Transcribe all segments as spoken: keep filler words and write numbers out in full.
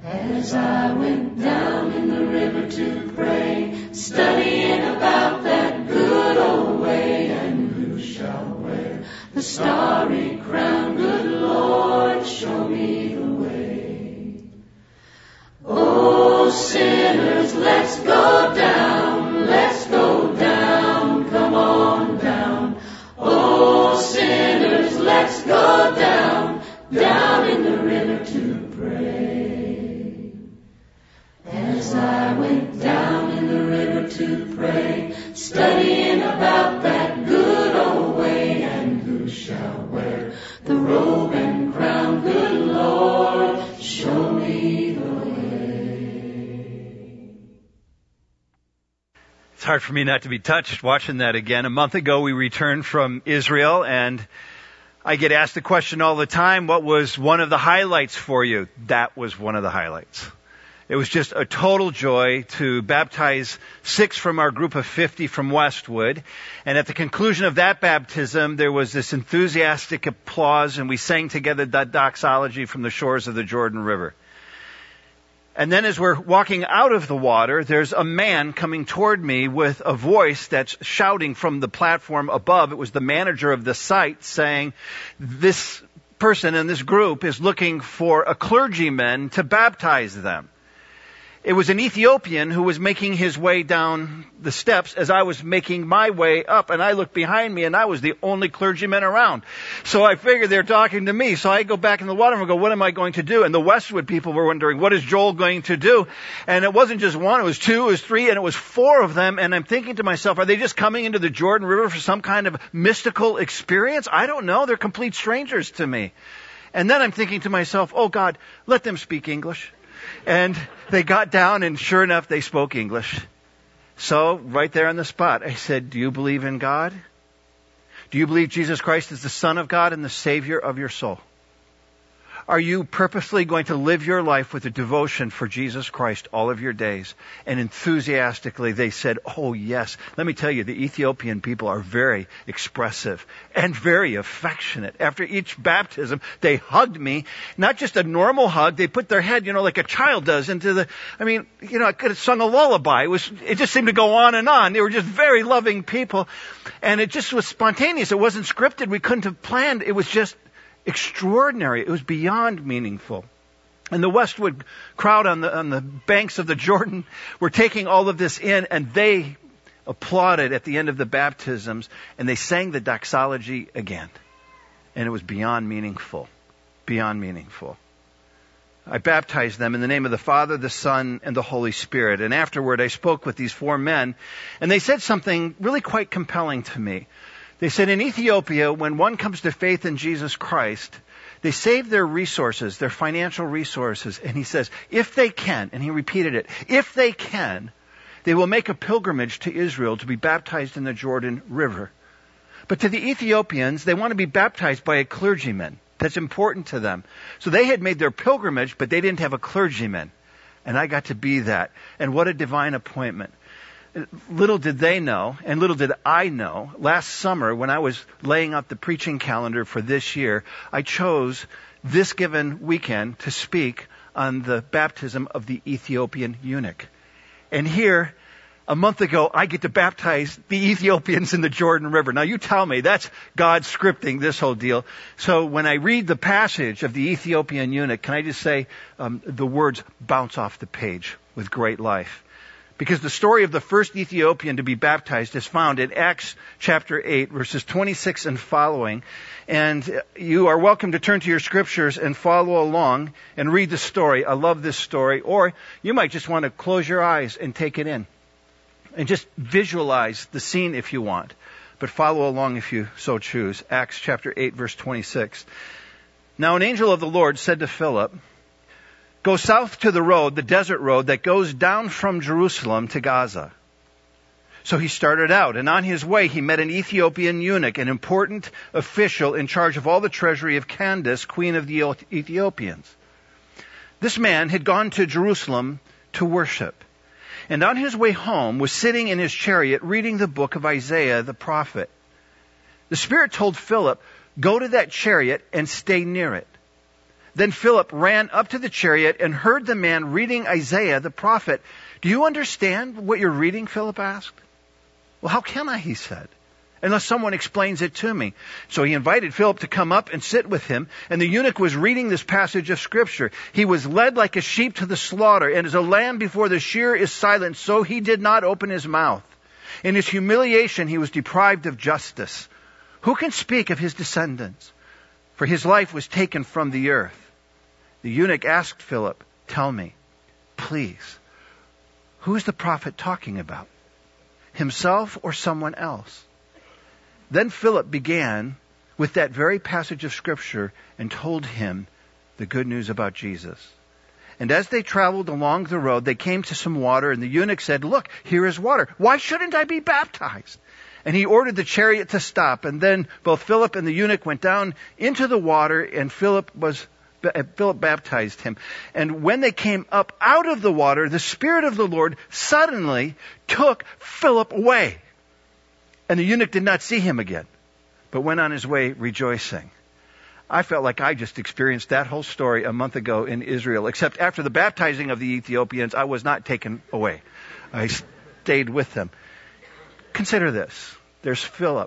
As I went down in the river to pray, studying about that good old way, and who shall wear the starry crown? Good Lord, show me the way. Oh, sinners, let's go down, let's go down, come on down. Oh, sinners, let's go down, down in the river to pray. As I went down in the river to pray, studying about that good old way, and who shall wear the robe and crown? Good Lord, show me the way. It's hard for me not to be touched watching that again. A month ago we returned from Israel, and I get asked the question all the time, what was one of the highlights for you? That was one of the highlights. It was just a total joy to baptize six from our group of fifty from Westwood. And at the conclusion of that baptism, there was this enthusiastic applause, and we sang together that doxology from the shores of the Jordan River. And then as we're walking out of the water, there's a man coming toward me with a voice that's shouting from the platform above. It was the manager of the site saying, this person in this group is looking for a clergyman to baptize them. It was an Ethiopian who was making his way down the steps as I was making my way up, and I looked behind me and I was the only clergyman around. So I figured they're talking to me. So I go back in the water and go, what am I going to do? And the Westwood people were wondering, what is Joel going to do? And it wasn't just one, it was two, it was three, and it was four of them. And I'm thinking to myself, are they just coming into the Jordan River for some kind of mystical experience? I don't know. They're complete strangers to me. And then I'm thinking to myself, oh God, let them speak English. And they got down, and sure enough, they spoke English. So, right there on the spot, I said, do you believe in God? Do you believe Jesus Christ is the Son of God and the Savior of your soul? Are you purposely going to live your life with a devotion for Jesus Christ all of your days? And enthusiastically they said, oh yes. Let me tell you, the Ethiopian people are very expressive and very affectionate. After each baptism, they hugged me. Not just a normal hug. They put their head, you know, like a child does into the, I mean, you know, I could have sung a lullaby. It was, it just seemed to go on and on. They were just very loving people. And it just was spontaneous. It wasn't scripted. We couldn't have planned. It was just extraordinary. It was beyond meaningful. And the Westwood crowd on the on the banks of the Jordan were taking all of this in, and they applauded at the end of the baptisms, and they sang the doxology again. And it was beyond meaningful. Beyond meaningful. I baptized them in the name of the Father, the Son, and the Holy Spirit. And afterward, I spoke with these four men, and they said something really quite compelling to me. They said, in Ethiopia, when one comes to faith in Jesus Christ, they save their resources, their financial resources. And he says, if they can, and he repeated it, if they can, they will make a pilgrimage to Israel to be baptized in the Jordan River. But to the Ethiopians, they want to be baptized by a clergyman. That's important to them. So they had made their pilgrimage, but they didn't have a clergyman. And I got to be that. And what a divine appointment. Little did they know, and little did I know, last summer when I was laying out the preaching calendar for this year, I chose this given weekend to speak on the baptism of the Ethiopian eunuch. And here, a month ago, I get to baptize the Ethiopians in the Jordan River. Now you tell me, that's God scripting this whole deal. So when I read the passage of the Ethiopian eunuch, can I just say, um, the words bounce off the page with great life. Because the story of the first Ethiopian to be baptized is found in Acts chapter eight, verses twenty-six and following. And you are welcome to turn to your scriptures and follow along and read the story. I love this story. Or you might just want to close your eyes and take it in. And just visualize the scene if you want. But follow along if you so choose. Acts chapter eight, verse twenty-six. Now an angel of the Lord said to Philip, go south to the road, the desert road that goes down from Jerusalem to Gaza. So he started out, and on his way he met an Ethiopian eunuch, an important official in charge of all the treasury of Candace, queen of the Ethiopians. This man had gone to Jerusalem to worship, and on his way home was sitting in his chariot reading the book of Isaiah the prophet. The Spirit told Philip, go to that chariot and stay near it. Then Philip ran up to the chariot and heard the man reading Isaiah the prophet. "Do you understand what you're reading?" Philip asked. "Well, how can I?" he said, "unless someone explains it to me." So he invited Philip to come up and sit with him, and the eunuch was reading this passage of Scripture. "He was led like a sheep to the slaughter, and as a lamb before the shearer is silent, so he did not open his mouth. In his humiliation he was deprived of justice. Who can speak of his descendants? For his life was taken from the earth." The eunuch asked Philip, "Tell me, please, who is the prophet talking about? Himself or someone else?" Then Philip began with that very passage of Scripture and told him the good news about Jesus. And as they traveled along the road, they came to some water, and the eunuch said, "Look, here is water. Why shouldn't I be baptized?" And he ordered the chariot to stop. And then both Philip and the eunuch went down into the water, and Philip was Philip baptized him. And when they came up out of the water, the Spirit of the Lord suddenly took Philip away. And the eunuch did not see him again, but went on his way rejoicing. I felt like I just experienced that whole story a month ago in Israel, except after the baptizing of the Ethiopians, I was not taken away. I stayed with them. Consider this. There's Philip,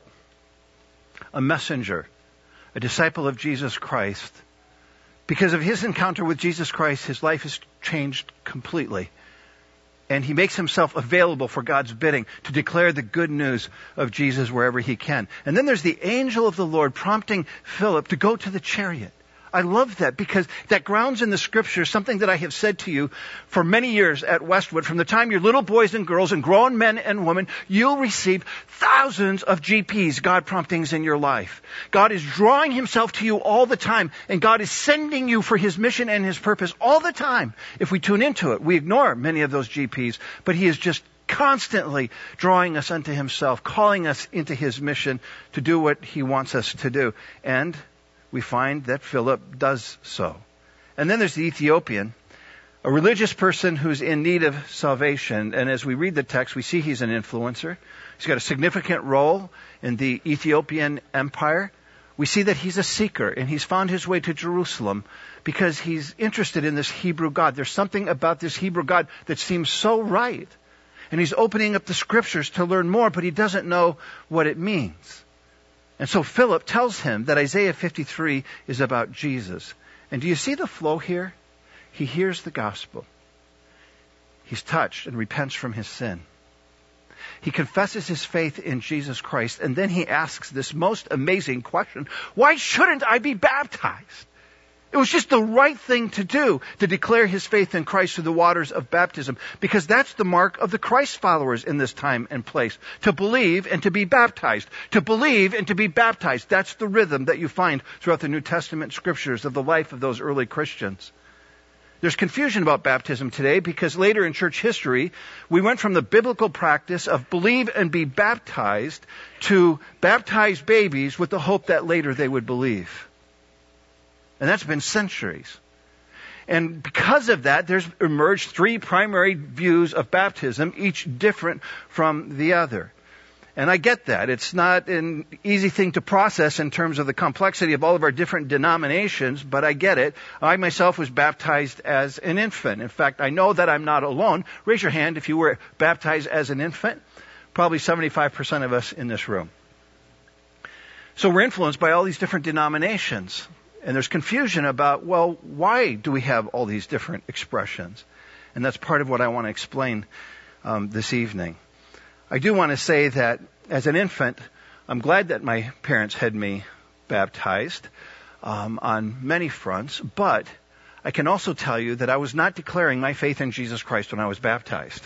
a messenger, a disciple of Jesus Christ. Because of his encounter with Jesus Christ, his life has changed completely. And he makes himself available for God's bidding to declare the good news of Jesus wherever he can. And then there's the angel of the Lord prompting Philip to go to the chariot. I love that because that grounds in the Scripture something that I have said to you for many years at Westwood. From the time you're little boys and girls and grown men and women, you'll receive thousands of G Ps, God promptings in your life. God is drawing himself to you all the time, and God is sending you for his mission and his purpose all the time. If we tune into it, we ignore many of those G Ps, but he is just constantly drawing us unto himself, calling us into his mission to do what he wants us to do. And we find that Philip does so. And then there's the Ethiopian, a religious person who's in need of salvation. And as we read the text, we see he's an influencer. He's got a significant role in the Ethiopian empire. We see that he's a seeker, and he's found his way to Jerusalem because he's interested in this Hebrew God. There's something about this Hebrew God that seems so right. And he's opening up the Scriptures to learn more, but he doesn't know what it means. And so Philip tells him that Isaiah fifty-three is about Jesus. And do you see the flow here? He hears the gospel. He's touched and repents from his sin. He confesses his faith in Jesus Christ, and then he asks this most amazing question: why shouldn't I be baptized? It was just the right thing to do, to declare his faith in Christ through the waters of baptism, because that's the mark of the Christ followers in this time and place. To believe and to be baptized. To believe and to be baptized. That's the rhythm that you find throughout the New Testament Scriptures of the life of those early Christians. There's confusion about baptism today because later in church history, we went from the biblical practice of believe and be baptized to baptize babies with the hope that later they would believe. And that's been centuries. And because of that, there's emerged three primary views of baptism, each different from the other. And I get that. It's not an easy thing to process in terms of the complexity of all of our different denominations, but I get it. I myself was baptized as an infant. In fact, I know that I'm not alone. Raise your hand if you were baptized as an infant. Probably seventy-five percent of us in this room. So we're influenced by all these different denominations. And there's confusion about, well, why do we have all these different expressions? And that's part of what I want to explain um, this evening. I do want to say that as an infant, I'm glad that my parents had me baptized um, on many fronts, but I can also tell you that I was not declaring my faith in Jesus Christ when I was baptized.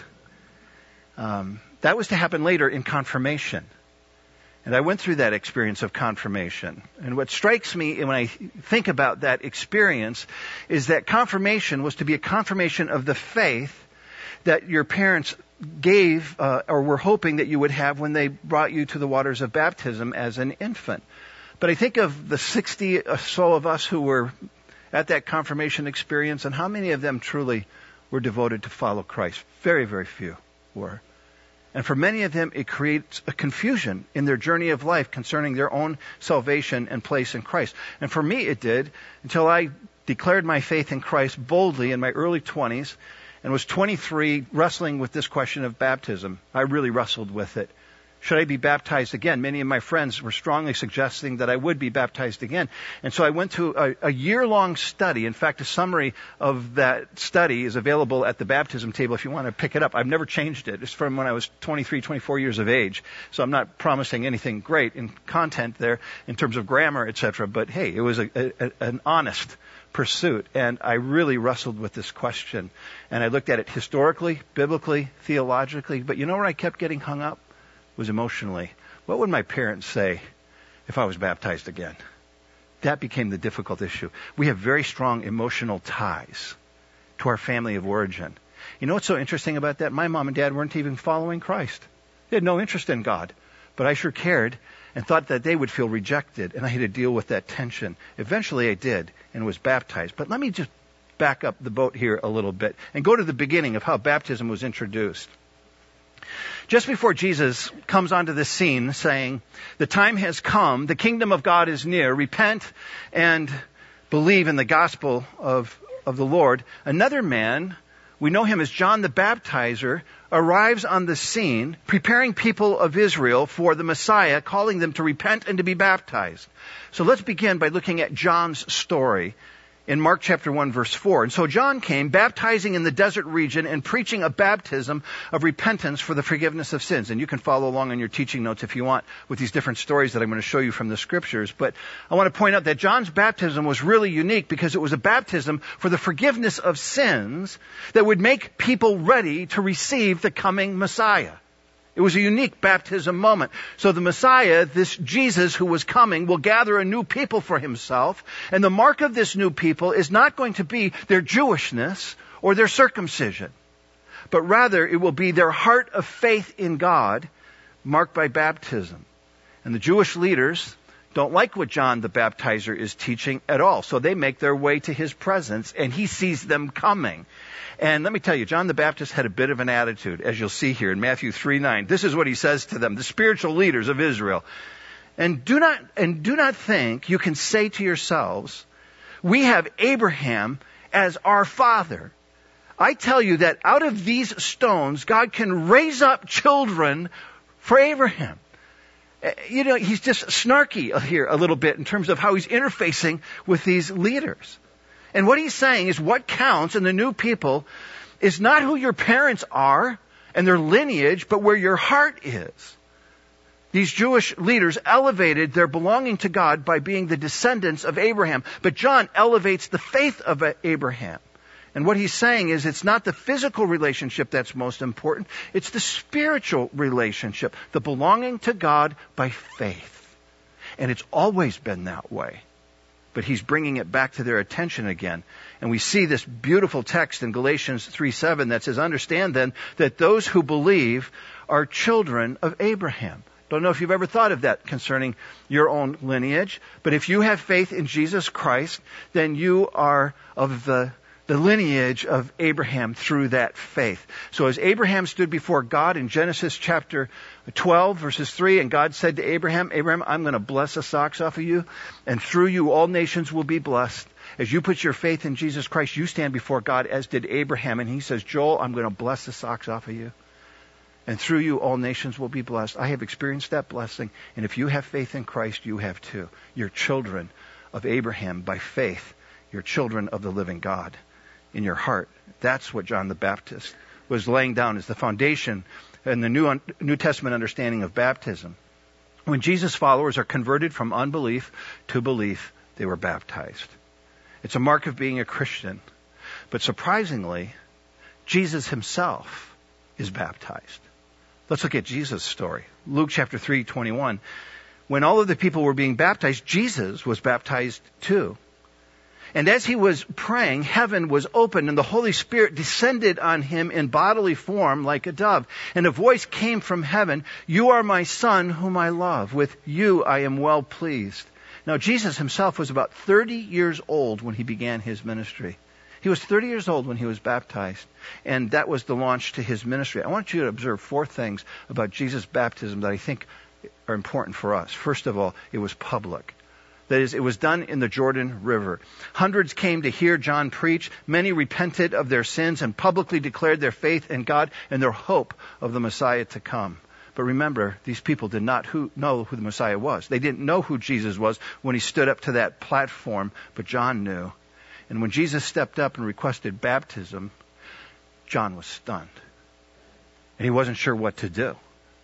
Um, that was to happen later in confirmation. And I went through that experience of confirmation. And what strikes me when I think about that experience is that confirmation was to be a confirmation of the faith that your parents gave uh, or were hoping that you would have when they brought you to the waters of baptism as an infant. But I think of the sixty or so of us who were at that confirmation experience, and how many of them truly were devoted to follow Christ? Very, very few were. And for many of them, it creates a confusion in their journey of life concerning their own salvation and place in Christ. And for me, it did, until I declared my faith in Christ boldly in my early twenties, and was twenty-three wrestling with this question of baptism. I really wrestled with it. Should I be baptized again? Many of my friends were strongly suggesting that I would be baptized again. And so I went to a, a year-long study. In fact, a summary of that study is available at the baptism table if you want to pick it up. I've never changed it. It's from when I was twenty-three, twenty-four years of age. So I'm not promising anything great in content there in terms of grammar, et cetera. But hey, it was a, a, an honest pursuit. And I really wrestled with this question. And I looked at it historically, biblically, theologically. But you know where I kept getting hung up? Was emotionally. What would my parents say if I was baptized again? That became the difficult issue. We have very strong emotional ties to our family of origin. You know what's so interesting about that? My mom and dad weren't even following Christ. They had no interest in God. But I sure cared and thought that they would feel rejected, and I had to deal with that tension. Eventually I did and was baptized. But let me just back up the boat here a little bit and go to the beginning of how baptism was introduced. Just before Jesus comes onto the scene saying, the time has come, the kingdom of God is near, repent and believe in the gospel of, of the Lord, another man, we know him as John the Baptizer, arrives on the scene, preparing people of Israel for the Messiah, calling them to repent and to be baptized. So let's begin by looking at John's story in Mark chapter one, verse four. And so John came, baptizing in the desert region and preaching a baptism of repentance for the forgiveness of sins. And you can follow along on your teaching notes if you want with these different stories that I'm going to show you from the scriptures. But I want to point out that John's baptism was really unique because it was a baptism for the forgiveness of sins that would make people ready to receive the coming Messiah. It was a unique baptism moment. So the Messiah, this Jesus who was coming, will gather a new people for himself. And the mark of this new people is not going to be their Jewishness or their circumcision, but rather it will be their heart of faith in God, marked by baptism. And the Jewish leaders don't like what John the Baptizer is teaching at all. So they make their way to his presence, and he sees them coming. And let me tell you, John the Baptist had a bit of an attitude, as you'll see here in Matthew three nine. This is what he says to them, the spiritual leaders of Israel. And do not, and do not think you can say to yourselves, we have Abraham as our father. I tell you that out of these stones, God can raise up children for Abraham. You know, he's just snarky here a little bit in terms of how he's interfacing with these leaders. And what he's saying is what counts in the new people is not who your parents are and their lineage, but where your heart is. These Jewish leaders elevated their belonging to God by being the descendants of Abraham. But John elevates the faith of Abraham. And what he's saying is it's not the physical relationship that's most important. It's the spiritual relationship, the belonging to God by faith. And it's always been that way. But he's bringing it back to their attention again. And we see this beautiful text in Galatians three seven that says, understand then that those who believe are children of Abraham. Don't know if you've ever thought of that concerning your own lineage. But if you have faith in Jesus Christ, then you are of the the lineage of Abraham through that faith. So as Abraham stood before God in Genesis chapter twelve, verses three, and God said to Abraham, Abraham, I'm going to bless the socks off of you, and through you all nations will be blessed. As you put your faith in Jesus Christ, you stand before God, as did Abraham. And he says, Joel, I'm going to bless the socks off of you. And through you all nations will be blessed. I have experienced that blessing. And if you have faith in Christ, you have too. You're children of Abraham by faith. You're children of the living God in your heart. That's what John the Baptist was laying down as the foundation in the New, New Testament understanding of baptism. When Jesus' followers are converted from unbelief to belief, they were baptized. It's a mark of being a Christian. But surprisingly, Jesus himself is baptized. Let's look at Jesus' story. Luke chapter three twenty-one. When all of the people were being baptized, Jesus was baptized too. And as he was praying, heaven was opened and the Holy Spirit descended on him in bodily form like a dove. And a voice came from heaven, you are my son whom I love. With you I am well pleased. Now Jesus himself was about thirty years old when he began his ministry. He was thirty years old when he was baptized. And that was the launch to his ministry. I want you to observe four things about Jesus' baptism that I think are important for us. First of all, it was public. That is, it was done in the Jordan River. Hundreds came to hear John preach. Many repented of their sins and publicly declared their faith in God and their hope of the Messiah to come. But remember, these people did not who, know who the Messiah was. They didn't know who Jesus was when he stood up to that platform, but John knew. And when Jesus stepped up and requested baptism, John was stunned. And he wasn't sure what to do.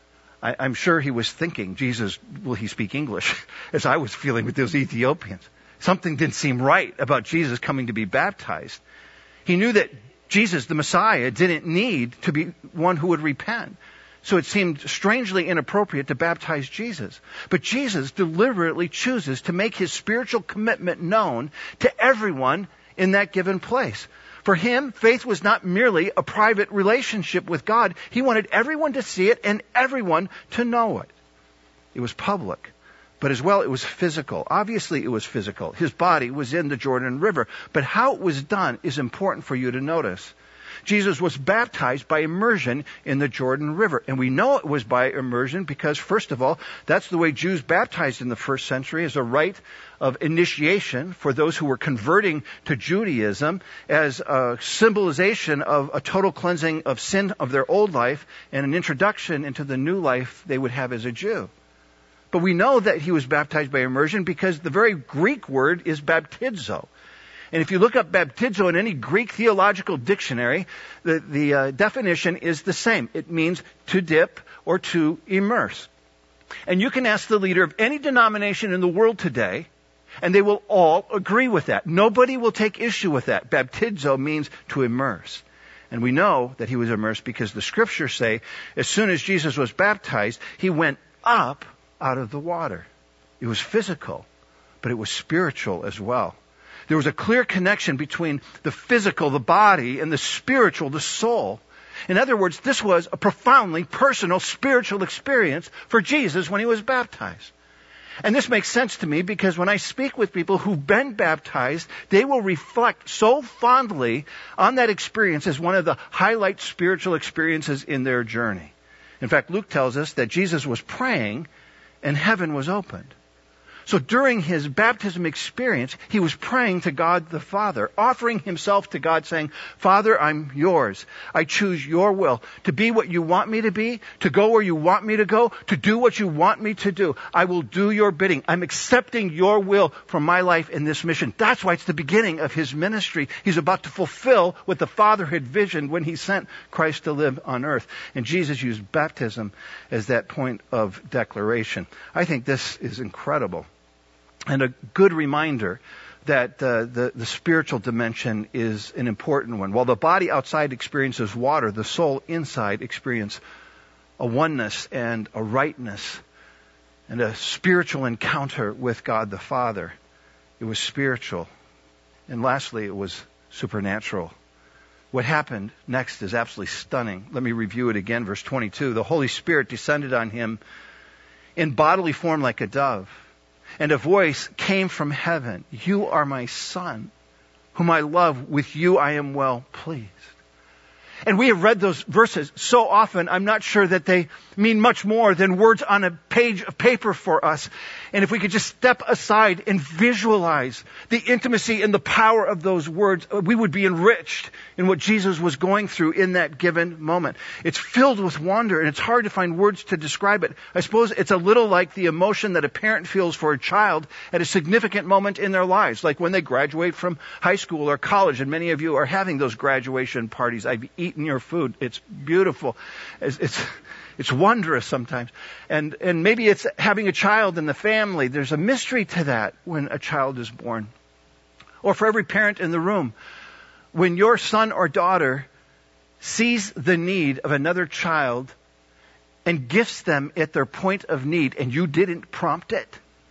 I, I'm sure he was thinking, Jesus, will he speak English? As I was feeling with those Ethiopians. Something didn't seem right about Jesus coming to be baptized. He knew that Jesus, the Messiah, didn't need to be one who would repent. So it seemed strangely inappropriate to baptize Jesus. But Jesus deliberately chooses to make his spiritual commitment known to everyone in that given place. For him, faith was not merely a private relationship with God. He wanted everyone to see it and everyone to know it. It was public, but as well it was physical. Obviously it was physical. His body was in the Jordan River. But how it was done is important for you to notice. Jesus was baptized by immersion in the Jordan River. And we know it was by immersion because, first of all, that's the way Jews baptized in the first century, as a rite of initiation for those who were converting to Judaism, as a symbolization of a total cleansing of sin of their old life and an introduction into the new life they would have as a Jew. But we know that he was baptized by immersion because the very Greek word is baptizo. And if you look up baptizo in any Greek theological dictionary, the, the uh, definition is the same. It means to dip or to immerse. And you can ask the leader of any denomination in the world today, and they will all agree with that. Nobody will take issue with that. Baptizo means to immerse. And we know that he was immersed because the scriptures say, as soon as Jesus was baptized, he went up out of the water. It was physical, but it was spiritual as well. There was a clear connection between the physical, the body, and the spiritual, the soul. In other words, this was a profoundly personal spiritual experience for Jesus when he was baptized. And this makes sense to me because when I speak with people who've been baptized, they will reflect so fondly on that experience as one of the highlight spiritual experiences in their journey. In fact, Luke tells us that Jesus was praying and heaven was opened. So during his baptism experience, he was praying to God the Father, offering himself to God, saying, Father, I'm yours. I choose your will to be what you want me to be, to go where you want me to go, to do what you want me to do. I will do your bidding. I'm accepting your will for my life in this mission. That's why it's the beginning of his ministry. He's about to fulfill what the Father had visioned when he sent Christ to live on earth. And Jesus used baptism as that point of declaration. I think this is incredible. And a good reminder that uh, the, the spiritual dimension is an important one. While the body outside experiences water, the soul inside experiences a oneness and a rightness and a spiritual encounter with God the Father. It was spiritual. And lastly, it was supernatural. What happened next is absolutely stunning. Let me review it again, verse twenty-two. The Holy Spirit descended on him in bodily form like a dove. And a voice came from heaven. You are my Son, whom I love. With you I am well pleased. And we have read those verses so often, I'm not sure that they mean much more than words on a page of paper for us. And if we could just step aside and visualize the intimacy and the power of those words, we would be enriched in what Jesus was going through in that given moment. It's filled with wonder, and it's hard to find words to describe it. I suppose it's a little like the emotion that a parent feels for a child at a significant moment in their lives, like when they graduate from high school or college, and many of you are having those graduation parties. I've eaten your food. It's beautiful. It's, it's It's wondrous sometimes. And and maybe it's having a child in the family. There's a mystery to that when a child is born. Or for every parent in the room, when your son or daughter sees the need of another child and gifts them at their point of need and you didn't prompt it,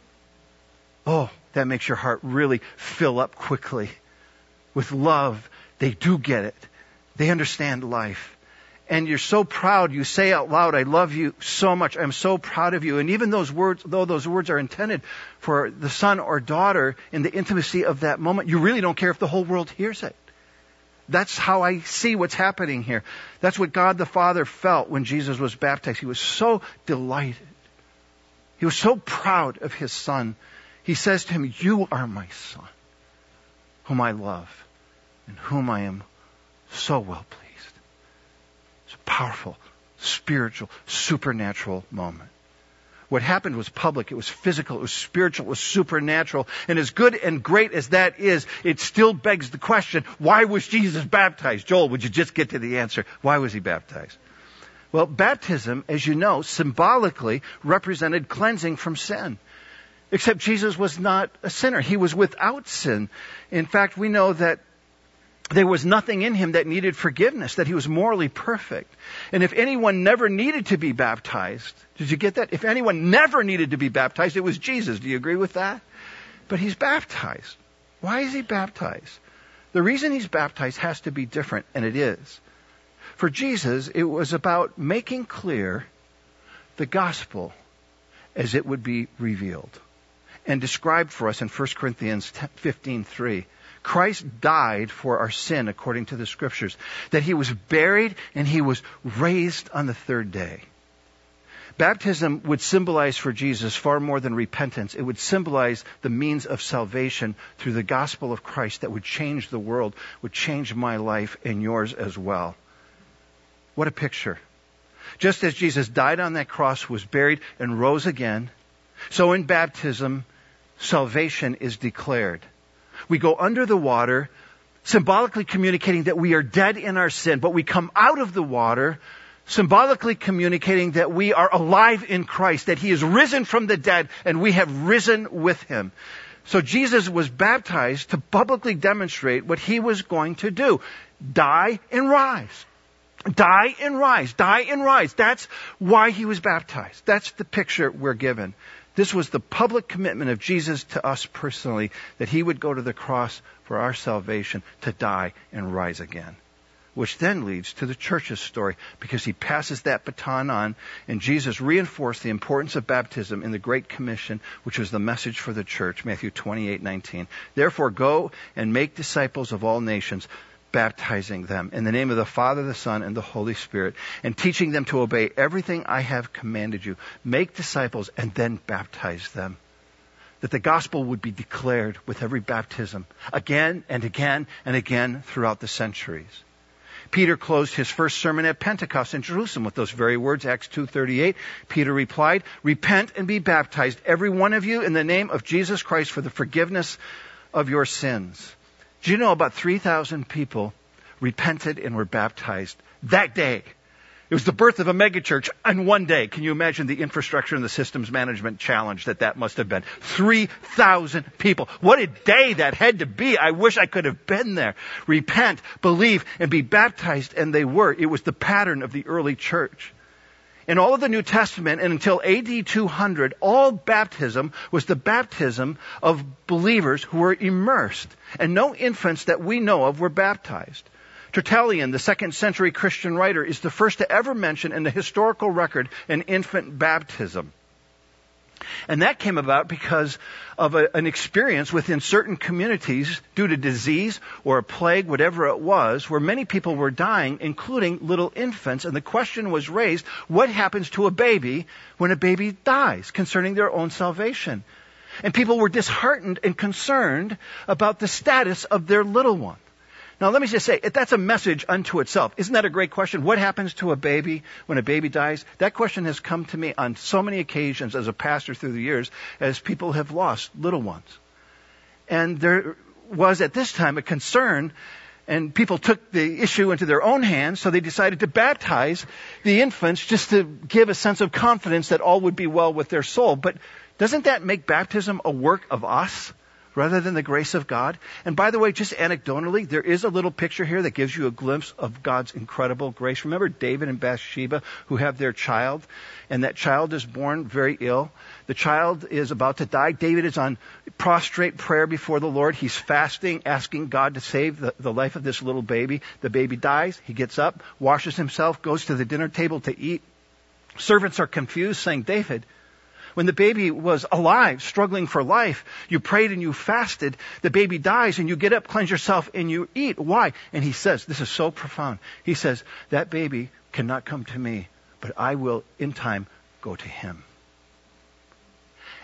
oh, that makes your heart really fill up quickly with love. They do get it. They understand life. And you're so proud. You say out loud, I love you so much. I'm so proud of you. And even those words, though those words are intended for the son or daughter in the intimacy of that moment, you really don't care if the whole world hears it. That's how I see what's happening here. That's what God the Father felt when Jesus was baptized. He was so delighted. He was so proud of his Son. He says to him, you are my son, whom I love, and whom I am so well pleased. It's a powerful, spiritual, supernatural moment. What happened was public, it was physical, it was spiritual, it was supernatural. And as good and great as that is, it still begs the question, why was Jesus baptized? Joel, would you just get to the answer? Why was he baptized? Well, baptism, as you know, symbolically represented cleansing from sin. Except Jesus was not a sinner. He was without sin. In fact, we know that there was nothing in him that needed forgiveness, that he was morally perfect. And if anyone never needed to be baptized, did you get that? If anyone never needed to be baptized, it was Jesus. Do you agree with that? But he's baptized. Why is he baptized? The reason he's baptized has to be different, and it is. For Jesus, it was about making clear the gospel as it would be revealed and described for us in First Corinthians fifteen three. Christ died for our sin according to the Scriptures, that he was buried and he was raised on the third day. Baptism would symbolize for Jesus far more than repentance. It would symbolize the means of salvation through the gospel of Christ that would change the world, would change my life and yours as well. What a picture. Just as Jesus died on that cross, was buried, and rose again, so in baptism, salvation is declared. We go under the water, symbolically communicating that we are dead in our sin, but we come out of the water, symbolically communicating that we are alive in Christ, that he is risen from the dead, and we have risen with him. So Jesus was baptized to publicly demonstrate what he was going to do. Die and rise. Die and rise. Die and rise. That's why he was baptized. That's the picture we're given. This was the public commitment of Jesus to us personally, that he would go to the cross for our salvation, to die and rise again. Which then leads to the church's story, because he passes that baton on, and Jesus reinforced the importance of baptism in the Great Commission, which was the message for the church, Matthew twenty-eight nineteen. Therefore go and make disciples of all nations, baptizing them in the name of the Father, the Son, and the Holy Spirit, and teaching them to obey everything I have commanded you. Make disciples and then baptize them. That the gospel would be declared with every baptism, again and again and again throughout the centuries. Peter closed his first sermon at Pentecost in Jerusalem with those very words, Acts two thirty-eight. Peter replied, repent and be baptized, every one of you, in the name of Jesus Christ for the forgiveness of your sins. Do you know about three thousand people repented and were baptized that day? It was the birth of a megachurch on one day. Can you imagine the infrastructure and the systems management challenge that that must have been? three thousand people. What a day that had to be. I wish I could have been there. Repent, believe, and be baptized. And they were. It was the pattern of the early church. In all of the New Testament, and until A D two hundred, all baptism was the baptism of believers who were immersed. And no infants that we know of were baptized. Tertullian, the second century Christian writer, is the first to ever mention in the historical record an infant baptism. And that came about because of a, an experience within certain communities due to disease or a plague, whatever it was, where many people were dying, including little infants. And the question was raised, what happens to a baby when a baby dies concerning their own salvation? And people were disheartened and concerned about the status of their little one. Now, let me just say, that's a message unto itself. Isn't that a great question? What happens to a baby when a baby dies? That question has come to me on so many occasions as a pastor through the years as people have lost little ones. And there was at this time a concern, and people took the issue into their own hands, so they decided to baptize the infants just to give a sense of confidence that all would be well with their soul. But doesn't that make baptism a work of us rather than the grace of God? And by the way, just anecdotally, there is a little picture here that gives you a glimpse of God's incredible grace. Remember David and Bathsheba who have their child, and that child is born very ill. The child is about to die. David is on prostrate prayer before the Lord. He's fasting, asking God to save the, the life of this little baby. The baby dies. He gets up, washes himself, goes to the dinner table to eat. Servants are confused, saying, David, when the baby was alive, struggling for life, you prayed and you fasted. The baby dies and you get up, cleanse yourself, and you eat. Why? And he says, this is so profound. He says, that baby cannot come to me, but I will in time go to him.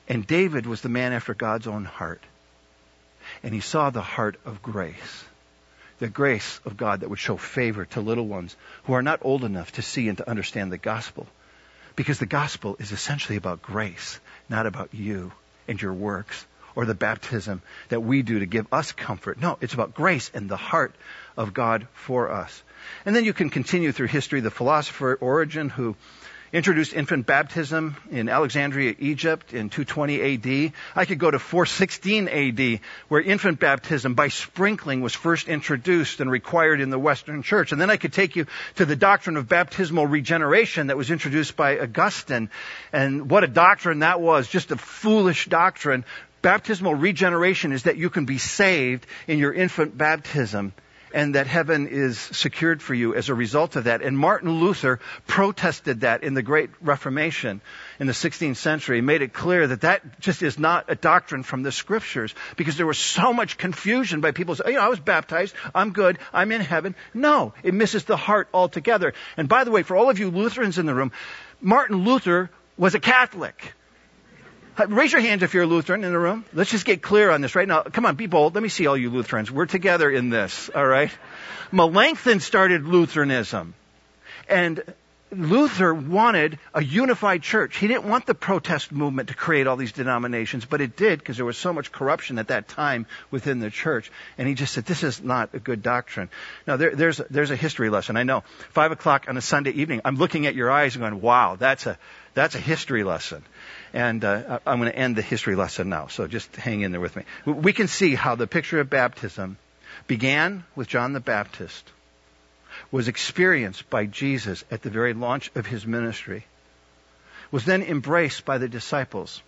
And David was the man after God's own heart. And he saw the heart of grace. The grace of God that would show favor to little ones who are not old enough to see and to understand the gospel. Because the gospel is essentially about grace, not about you and your works or the baptism that we do to give us comfort. No, it's about grace and the heart of God for us. And then you can continue through history. The philosopher Origen, who introduced infant baptism in Alexandria, Egypt in two twenty A D. I could go to four sixteen A D, where infant baptism by sprinkling was first introduced and required in the Western Church. And then I could take you to the doctrine of baptismal regeneration that was introduced by Augustine. And what a doctrine that was, just a foolish doctrine. Baptismal regeneration is that you can be saved in your infant baptism, and that heaven is secured for you as a result of that. And Martin Luther protested that in the Great Reformation in the sixteenth century. He made it clear that that just is not a doctrine from the Scriptures, because there was so much confusion by people saying, you know, I was baptized, I'm good, I'm in heaven. No, it misses the heart altogether. And by the way, for all of you Lutherans in the room, Martin Luther was a Catholic. Raise your hands if you're a Lutheran in the room. Let's just get clear on this right now. Come on, be bold. Let me see all you Lutherans. We're together in this, all right? Melanchthon started Lutheranism. And Luther wanted a unified church. He didn't want the protest movement to create all these denominations, but it did, because there was so much corruption at that time within the church. And he just said, this is not a good doctrine. Now, there, there's, there's a history lesson. I know. Five o'clock on a Sunday evening, I'm looking at your eyes and going, wow, that's a, that's a history lesson. And uh, I'm going to end the history lesson now, so just hang in there with me. We can see how the picture of baptism began with John the Baptist, was experienced by Jesus at the very launch of his ministry, was then embraced by the disciples.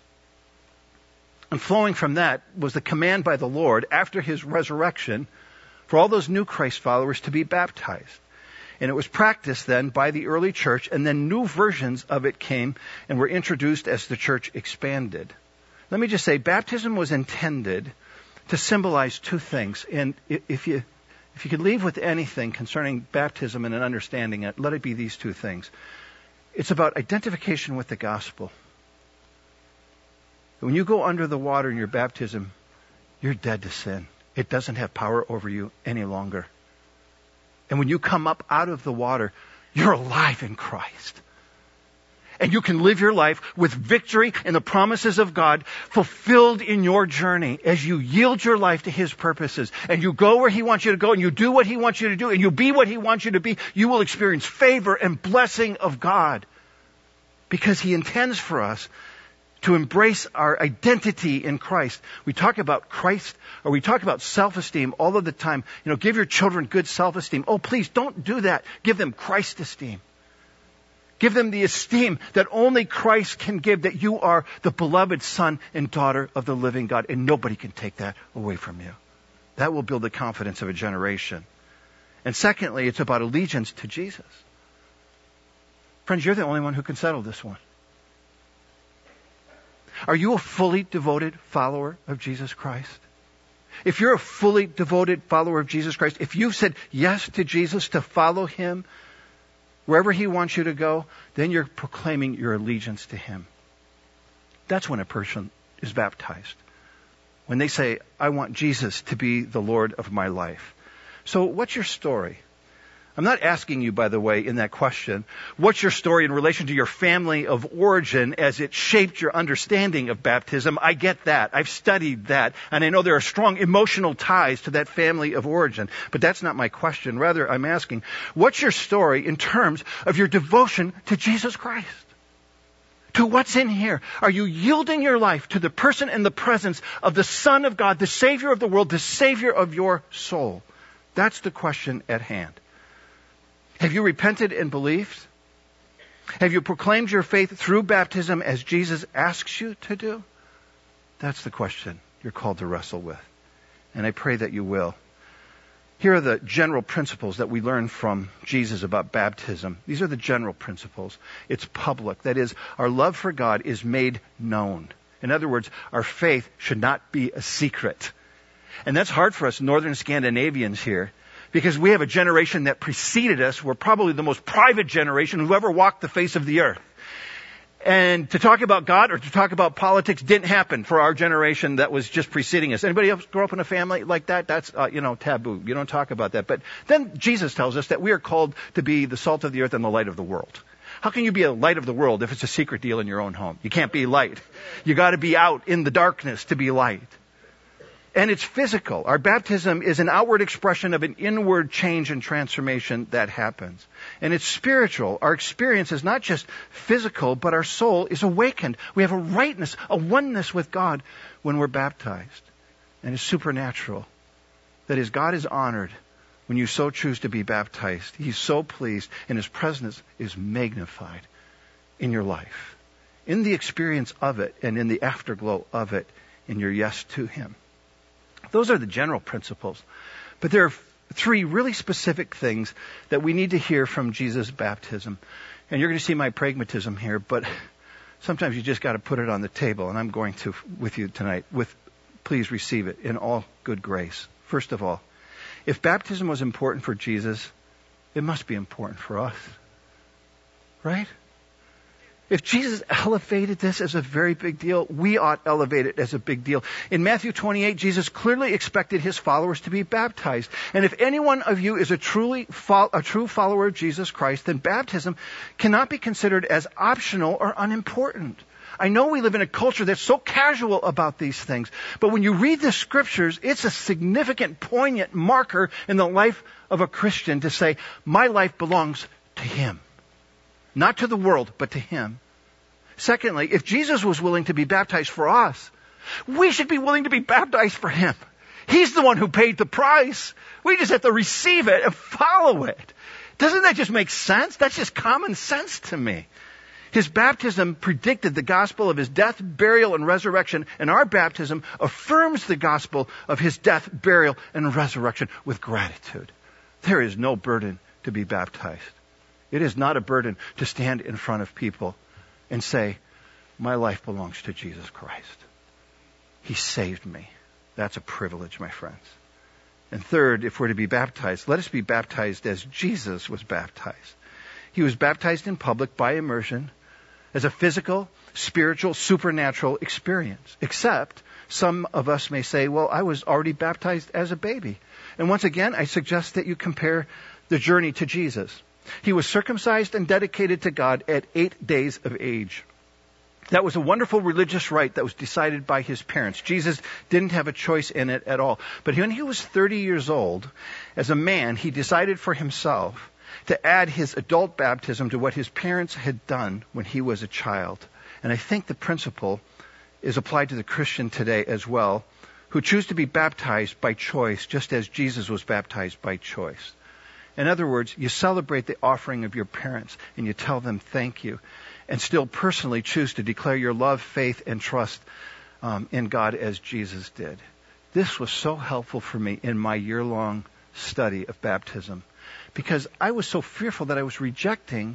And flowing from that was the command by the Lord after his resurrection for all those new Christ followers to be baptized. And it was practiced then by the early church, and then new versions of it came and were introduced as the church expanded. Let me just say, baptism was intended to symbolize two things. And if you if you could leave with anything concerning baptism and an understanding it, let it be these two things. It's about identification with the gospel. When you go under the water in your baptism, you're dead to sin. It doesn't have power over you any longer. And when you come up out of the water, you're alive in Christ. And you can live your life with victory and the promises of God fulfilled in your journey as you yield your life to His purposes. And you go where He wants you to go, and you do what He wants you to do, and you be what He wants you to be. You will experience favor and blessing of God, because He intends for us to embrace our identity in Christ. We talk about Christ, or we talk about self-esteem all of the time. You know, give your children good self-esteem. Oh, please don't do that. Give them Christ esteem. Give them the esteem that only Christ can give, that you are the beloved son and daughter of the living God, and nobody can take that away from you. That will build the confidence of a generation. And secondly, it's about allegiance to Jesus. Friends, you're the only one who can settle this one. Are you a fully devoted follower of Jesus Christ? If you're a fully devoted follower of Jesus Christ, if you've said yes to Jesus, to follow Him wherever He wants you to go, then you're proclaiming your allegiance to Him. That's when a person is baptized. When they say, I want Jesus to be the Lord of my life. So what's your story? I'm not asking you, by the way, in that question, what's your story in relation to your family of origin as it shaped your understanding of baptism? I get that. I've studied that. And I know there are strong emotional ties to that family of origin. But that's not my question. Rather, I'm asking, what's your story in terms of your devotion to Jesus Christ? To what's in here? Are you yielding your life to the person and the presence of the Son of God, the Savior of the world, the Savior of your soul? That's the question at hand. Have you repented and believed? Have you proclaimed your faith through baptism as Jesus asks you to do? That's the question you're called to wrestle with. And I pray that you will. Here are the general principles that we learn from Jesus about baptism. These are the general principles. It's public. That is, our love for God is made known. In other words, our faith should not be a secret. And that's hard for us Northern Scandinavians here, because we have a generation that preceded us. We're probably the most private generation who ever walked the face of the earth. And to talk about God or to talk about politics didn't happen for our generation that was just preceding us. Anybody else grow up in a family like that? That's, uh, you know, taboo. You don't talk about that. But then Jesus tells us that we are called to be the salt of the earth and the light of the world. How can you be a light of the world if it's a secret deal in your own home? You can't be light. You got to be out in the darkness to be light. And it's physical. Our baptism is an outward expression of an inward change and transformation that happens. And it's spiritual. Our experience is not just physical, but our soul is awakened. We have a rightness, a oneness with God when we're baptized. And it's supernatural. That is, God is honored when you so choose to be baptized. He's so pleased, and His presence is magnified in your life. In the experience of it, and in the afterglow of it, in your yes to Him. Those are the general principles. But there are three really specific things that we need to hear from Jesus' baptism. And you're going to see my pragmatism here, but sometimes you just got to put it on the table, and I'm going to with you tonight. With, please receive it in all good grace. First of all, if baptism was important for Jesus, it must be important for us. Right? If Jesus elevated this as a very big deal, we ought to elevate it as a big deal. In Matthew twenty-eight, Jesus clearly expected His followers to be baptized. And if any one of you is a truly fo- a true follower of Jesus Christ, then baptism cannot be considered as optional or unimportant. I know we live in a culture that's so casual about these things, but when you read the Scriptures, it's a significant, poignant marker in the life of a Christian to say, my life belongs to Him. Not to the world, but to Him. Secondly, if Jesus was willing to be baptized for us, we should be willing to be baptized for Him. He's the one who paid the price. We just have to receive it and follow it. Doesn't that just make sense? That's just common sense to me. His baptism predicted the gospel of His death, burial, and resurrection, and our baptism affirms the gospel of His death, burial, and resurrection with gratitude. There is no burden to be baptized. It is not a burden to stand in front of people and say, my life belongs to Jesus Christ. He saved me. That's a privilege, my friends. And third, if we're to be baptized, let us be baptized as Jesus was baptized. He was baptized in public by immersion as a physical, spiritual, supernatural experience. Except some of us may say, well, I was already baptized as a baby. And once again, I suggest that you compare the journey to Jesus. He was circumcised and dedicated to God at eight days of age. That was a wonderful religious rite that was decided by His parents. Jesus didn't have a choice in it at all. But when He was thirty years old, as a man, He decided for Himself to add His adult baptism to what His parents had done when He was a child. And I think the principle is applied to the Christian today as well, who choose to be baptized by choice, just as Jesus was baptized by choice. In other words, you celebrate the offering of your parents and you tell them thank you, and still personally choose to declare your love, faith, and trust um, in God as Jesus did. This was so helpful for me in my year-long study of baptism, because I was so fearful that I was rejecting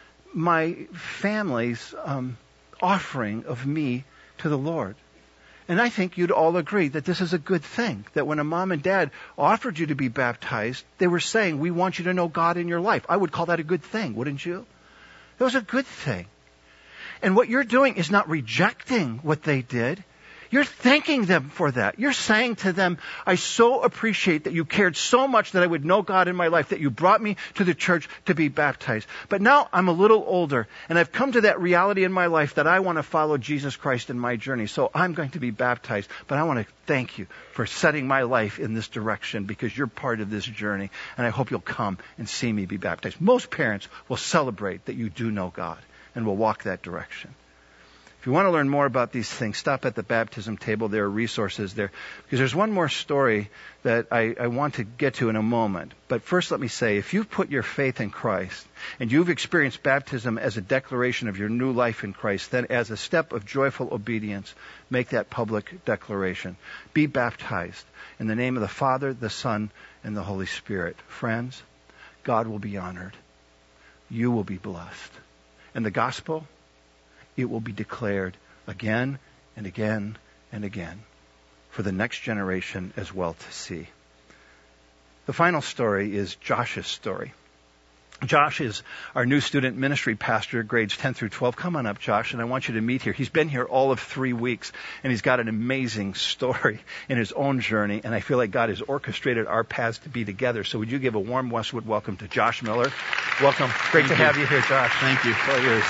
my family's um, offering of me to the Lord. And I think you'd all agree that this is a good thing, that when a mom and dad offered you to be baptized, they were saying, we want you to know God in your life. I would call that a good thing, wouldn't you? It was a good thing. And what you're doing is not rejecting what they did. You're thanking them for that. You're saying to them, I so appreciate that you cared so much that I would know God in my life, that you brought me to the church to be baptized. But now I'm a little older, and I've come to that reality in my life that I want to follow Jesus Christ in my journey. So I'm going to be baptized. But I want to thank you for setting my life in this direction, because you're part of this journey. And I hope you'll come and see me be baptized. Most parents will celebrate that you do know God and will walk that direction. If you want to learn more about these things, stop at the baptism table. There are resources there. Because there's one more story that I, I want to get to in a moment. But first let me say, if you've put your faith in Christ and you've experienced baptism as a declaration of your new life in Christ, then as a step of joyful obedience, make that public declaration. Be baptized in the name of the Father, the Son, and the Holy Spirit. Friends, God will be honored. You will be blessed. And the gospel, it will be declared again and again and again for the next generation as well to see. The final story is Josh's story. Josh is our new student ministry pastor, grades ten through twelve. Come on up, Josh, and I want you to meet here. He's been here all of three weeks, and he's got an amazing story in his own journey, and I feel like God has orchestrated our paths to be together. So would you give a warm Westwood welcome to Josh Miller? Welcome. Great Thank to you. have you here, Josh. Thank you. It's all yours.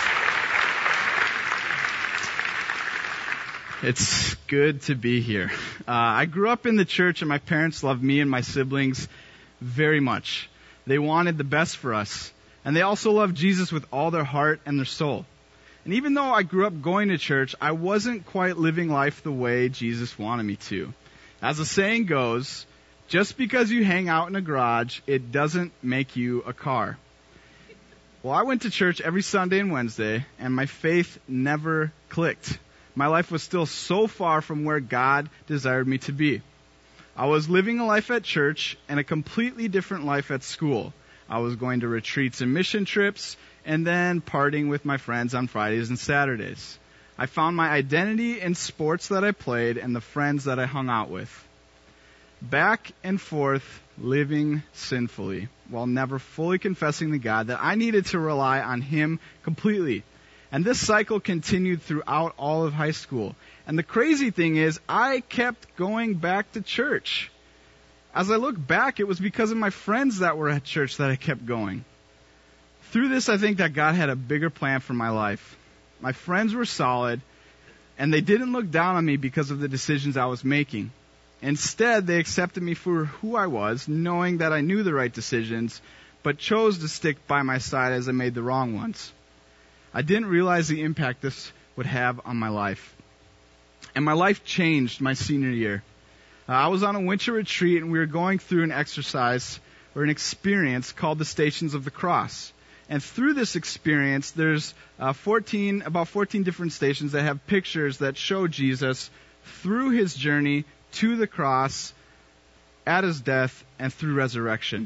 It's good to be here. Uh, I grew up in the church, and my parents loved me and my siblings very much. They wanted the best for us. And they also loved Jesus with all their heart and their soul. And even though I grew up going to church, I wasn't quite living life the way Jesus wanted me to. As the saying goes, just because you hang out in a garage, it doesn't make you a car. Well, I went to church every Sunday and Wednesday, and my faith never clicked. My life was still so far from where God desired me to be. I was living a life at church and a completely different life at school. I was going to retreats and mission trips and then partying with my friends on Fridays and Saturdays. I found my identity in sports that I played and the friends that I hung out with. Back and forth, living sinfully, while never fully confessing to God that I needed to rely on Him completely. And this cycle continued throughout all of high school. And the crazy thing is, I kept going back to church. As I look back, it was because of my friends that were at church that I kept going. Through this, I think that God had a bigger plan for my life. My friends were solid, and they didn't look down on me because of the decisions I was making. Instead, they accepted me for who I was, knowing that I knew the right decisions, but chose to stick by my side as I made the wrong ones. I didn't realize the impact this would have on my life. And my life changed my senior year. Uh, I was on a winter retreat, and we were going through an exercise or an experience called the Stations of the Cross. And through this experience, there's uh, fourteen, about fourteen different stations that have pictures that show Jesus through his journey to the cross, at his death, and through resurrection.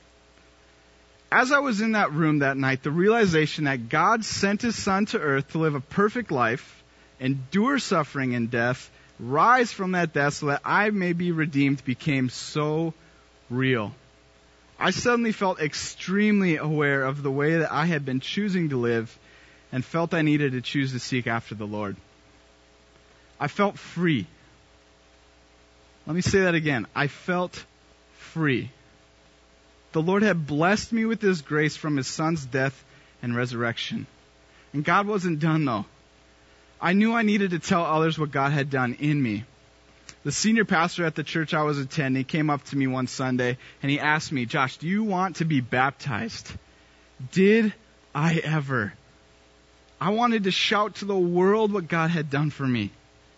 As I was in that room that night, the realization that God sent his Son to earth to live a perfect life, endure suffering and death, rise from that death so that I may be redeemed became so real. I suddenly felt extremely aware of the way that I had been choosing to live and felt I needed to choose to seek after the Lord. I felt free. Let me say that again. I felt free. The Lord had blessed me with His grace from His Son's death and resurrection. And God wasn't done, though. I knew I needed to tell others what God had done in me. The senior pastor at the church I was attending came up to me one Sunday, and he asked me, "Josh, do you want to be baptized?" Did I ever? I wanted to shout to the world what God had done for me.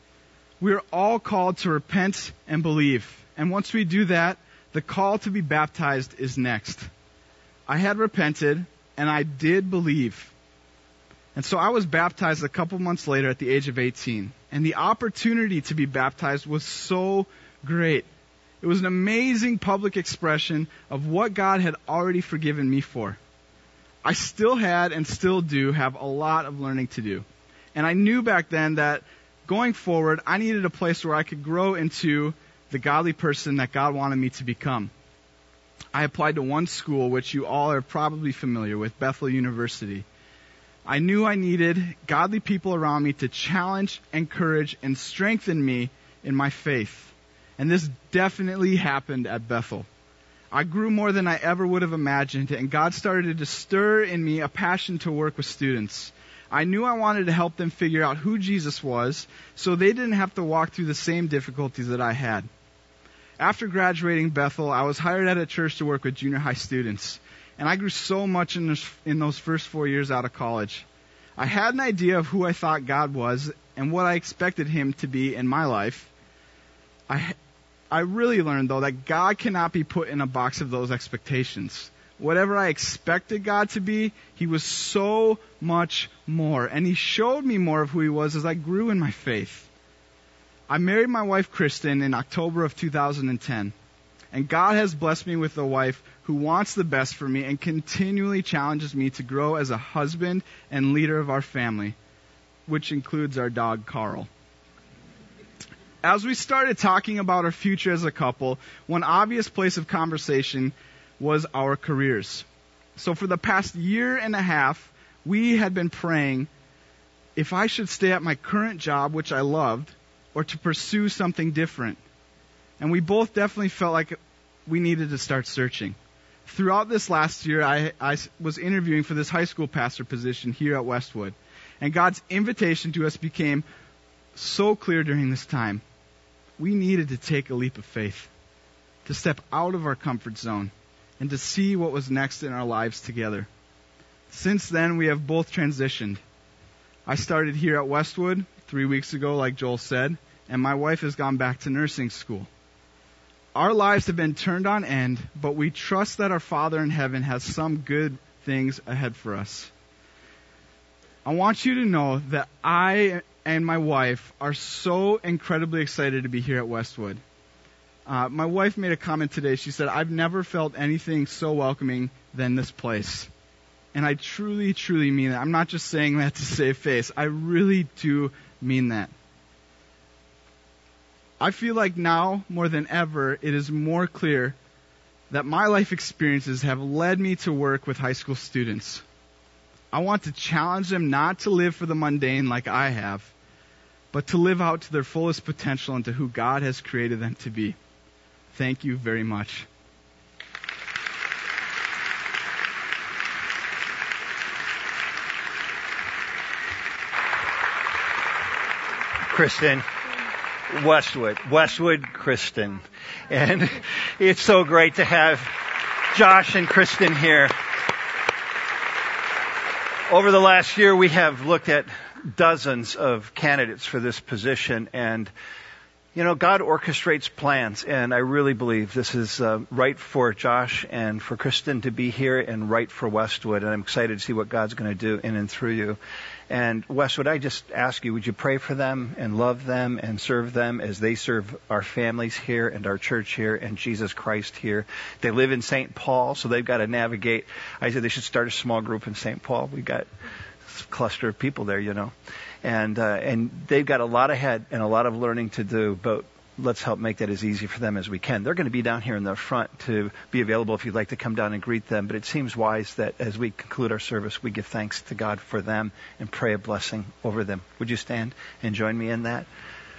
We are all called to repent and believe. And once we do that, the call to be baptized is next. I had repented, and I did believe. And so I was baptized a couple months later at the age of eighteen. And the opportunity to be baptized was so great. It was an amazing public expression of what God had already forgiven me for. I still had and still do have a lot of learning to do. And I knew back then that going forward, I needed a place where I could grow into the godly person that God wanted me to become. I applied to one school, which you all are probably familiar with, Bethel University. I knew I needed godly people around me to challenge, encourage, and strengthen me in my faith. And this definitely happened at Bethel. I grew more than I ever would have imagined, and God started to stir in me a passion to work with students. I knew I wanted to help them figure out who Jesus was, so they didn't have to walk through the same difficulties that I had. After graduating Bethel, I was hired at a church to work with junior high students. And I grew so much in, this, in those first four years out of college. I had an idea of who I thought God was and what I expected Him to be in my life. I, I really learned, though, that God cannot be put in a box of those expectations. Whatever I expected God to be, He was so much more. And He showed me more of who He was as I grew in my faith. I married my wife, Kristen, in October of two thousand ten. And God has blessed me with a wife who wants the best for me and continually challenges me to grow as a husband and leader of our family, which includes our dog, Carl. As we started talking about our future as a couple, one obvious place of conversation was our careers. So for the past year and a half, we had been praying if I should stay at my current job, which I loved, or to pursue something different. And we both definitely felt like we needed to start searching. Throughout this last year, I, I was interviewing for this high school pastor position here at Westwood. And God's invitation to us became so clear during this time. We needed to take a leap of faith, to step out of our comfort zone, and to see what was next in our lives together. Since then, we have both transitioned. I started here at Westwood three weeks ago, like Joel said, and my wife has gone back to nursing school. Our lives have been turned on end, but we trust that our Father in heaven has some good things ahead for us. I want you to know that I and my wife are so incredibly excited to be here at Westwood. Uh, my wife made a comment today. She said, I've never felt anything so welcoming than this place. And I truly, truly mean that. I'm not just saying that to save face. I really do mean that. I feel like now, more than ever, it is more clear that my life experiences have led me to work with high school students. I want to challenge them not to live for the mundane like I have, but to live out to their fullest potential and to who God has created them to be. Thank you very much. Kristen, Westwood, Westwood, Kristen. And it's so great to have Josh and Kristen here. Over the last year, we have looked at dozens of candidates for this position, and you know, God orchestrates plans, and I really believe this is uh, right for Josh and for Kristen to be here and right for Westwood, and I'm excited to see what God's going to do in and through you. And Westwood, I just ask you, would you pray for them and love them and serve them as they serve our families here and our church here and Jesus Christ here. They live in Saint Paul, so they've got to navigate. I said they should start a small group in Saint Paul. We've got a cluster of people there, you know. And uh, and they've got a lot ahead and a lot of learning to do, but let's help make that as easy for them as we can. They're going to be down here in the front to be available if you'd like to come down and greet them, but it seems wise that as we conclude our service, we give thanks to God for them and pray a blessing over them. Would you stand and join me in that?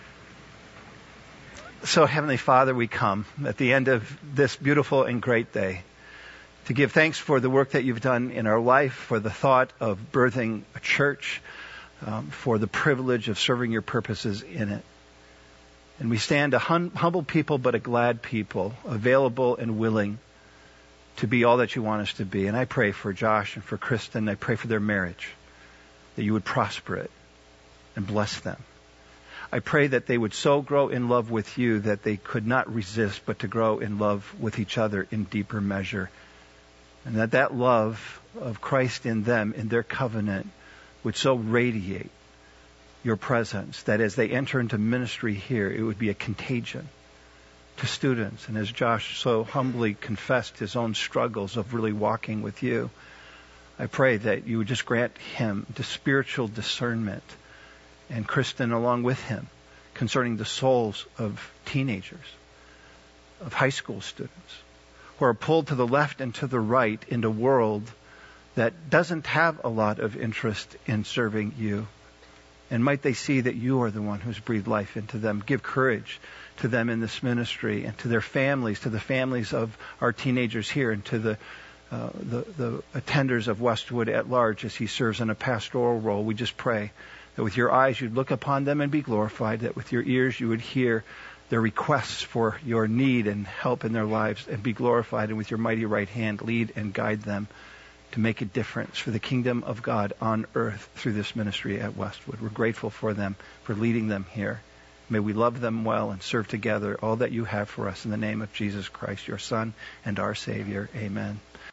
So, Heavenly Father, we come at the end of this beautiful and great day to give thanks for the work that you've done in our life, for the thought of birthing a church, Um, for the privilege of serving your purposes in it. And we stand a hum- humble people, but a glad people, available and willing to be all that you want us to be. And I pray for Josh and for Kristen. I pray for their marriage, that you would prosper it and bless them. I pray that they would so grow in love with you that they could not resist, but to grow in love with each other in deeper measure. And that that love of Christ in them, in their covenant, would so radiate your presence that as they enter into ministry here, it would be a contagion to students. And as Josh so humbly confessed his own struggles of really walking with you, I pray that you would just grant him the spiritual discernment, and Kristen along with him, concerning the souls of teenagers, of high school students, who are pulled to the left and to the right in a world that doesn't have a lot of interest in serving you. And might they see that you are the one who's breathed life into them. Give courage to them in this ministry and to their families, to the families of our teenagers here, and to the, uh, the, the attenders of Westwood at large as he serves in a pastoral role. We just pray that with your eyes you'd look upon them and be glorified, that with your ears you would hear their requests for your need and help in their lives and be glorified, and with your mighty right hand lead and guide them to make a difference for the kingdom of God on earth through this ministry at Westwood. We're grateful for them, for leading them here. May we love them well and serve together all that you have for us in the name of Jesus Christ, your Son and our Savior. Amen.